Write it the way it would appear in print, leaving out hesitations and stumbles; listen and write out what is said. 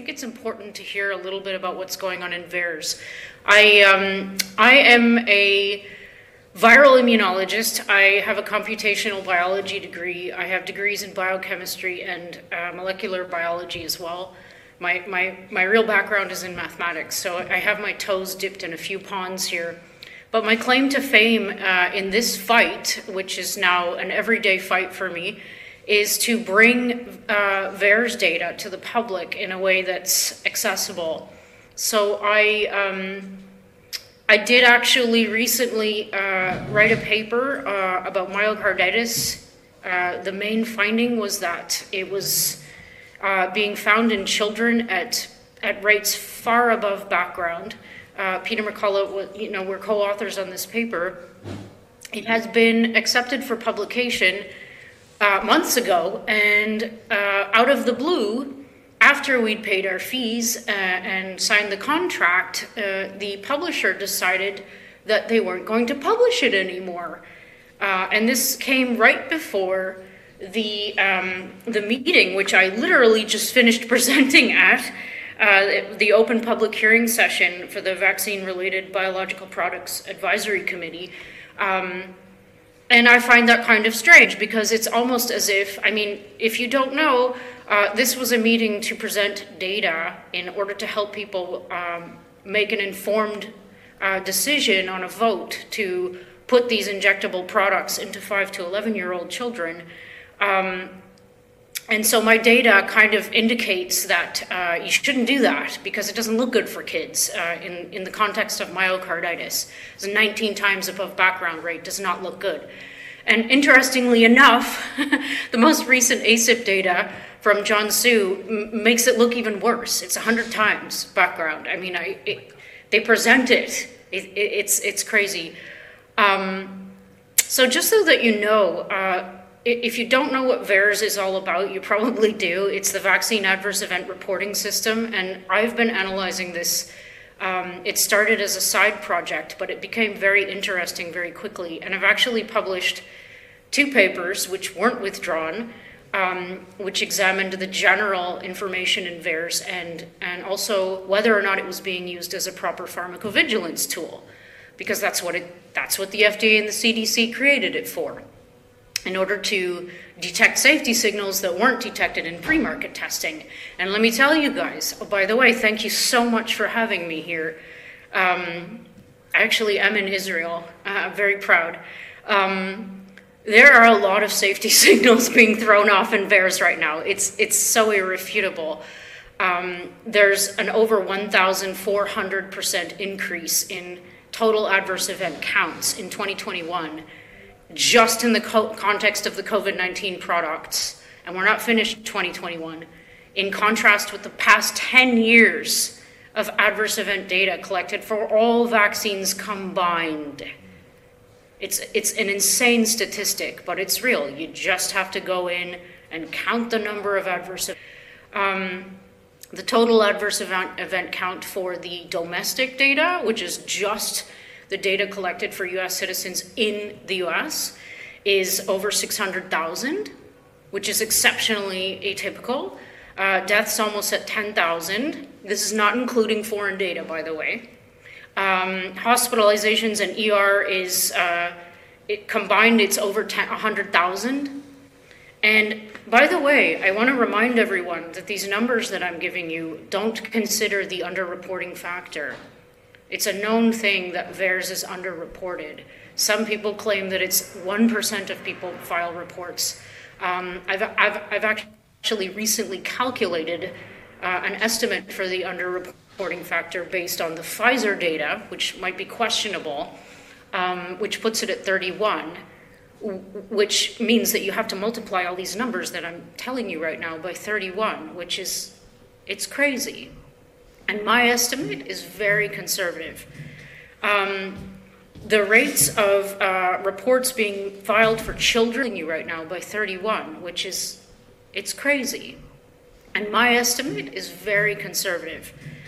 it's important to hear a little bit about what's going on in VAERS. I am a viral immunologist. I have a computational biology degree. I have degrees in biochemistry and molecular biology as well. My real background is in mathematics, so I have my toes dipped in a few ponds here. But my claim to fame in this fight, which is now an everyday fight for me, is to bring VAERS data to the public in a way that's accessible. So I did actually recently write a paper about myocarditis. The main finding was that it was being found in children at rates far above background. Peter McCullough, we're co-authors on this paper. It has been accepted for publication months ago, and out of the blue, after we'd paid our fees and signed the contract, the publisher decided that they weren't going to publish it anymore. And this came right before the meeting, which I literally just finished presenting at, the open public hearing session for the Vaccine-Related Biological Products Advisory Committee. And I find that kind of strange, because it's almost as if, if you don't know, this was a meeting to present data in order to help people make an informed decision on a vote to put these injectable products into 5 to 11-year-old children. And so my data kind of indicates that you shouldn't do that, because it doesn't look good for kids in the context of myocarditis. It's 19 times above background rate, does not look good. And interestingly enough, the most recent ACIP data from John Su makes it look even worse. It's 100 times background. They present it. It's crazy. So just so that you know, if you don't know what VAERS is all about, you probably do. It's the Vaccine Adverse Event Reporting System, and I've been analyzing this. It started as a side project, but it became very interesting very quickly, and I've actually published 2 papers which weren't withdrawn, which examined the general information in VAERS and also whether or not it was being used as a proper pharmacovigilance tool, because that's what the FDA and the CDC created it for, in order to detect safety signals that weren't detected in pre-market testing. And let me tell you guys, oh, by the way, thank you so much for having me here. I actually am in Israel. I'm very proud. There are a lot of safety signals being thrown off in VAERS right now. It's so irrefutable. There's an over 1,400% increase in total adverse event counts in 2021, just in the context of the COVID-19 products, and we're not finished 2021, in contrast with the past 10 years of adverse event data collected for all vaccines combined. It's an insane statistic, but it's real. You just have to go in and count the number of adverse events. The total adverse event count for the domestic data, which is just the data collected for US citizens in the US, is over 600,000, which is exceptionally atypical. Deaths almost at 10,000. This is not including foreign data, by the way. Hospitalizations and ER is, combined, it's over 100,000. And by the way, I want to remind everyone that these numbers that I'm giving you don't consider the underreporting factor. It's a known thing that VAERS is underreported. Some people claim that it's 1% of people file reports. I've actually recently calculated an estimate for the underreporting factor based on the Pfizer data, which might be questionable, which puts it at 31, which means that you have to multiply all these numbers that I'm telling you right now by 31, which is, it's crazy. And my estimate is very conservative. The rates of reports being filed for children you right now by 31, which is, it's crazy. And my estimate is very conservative.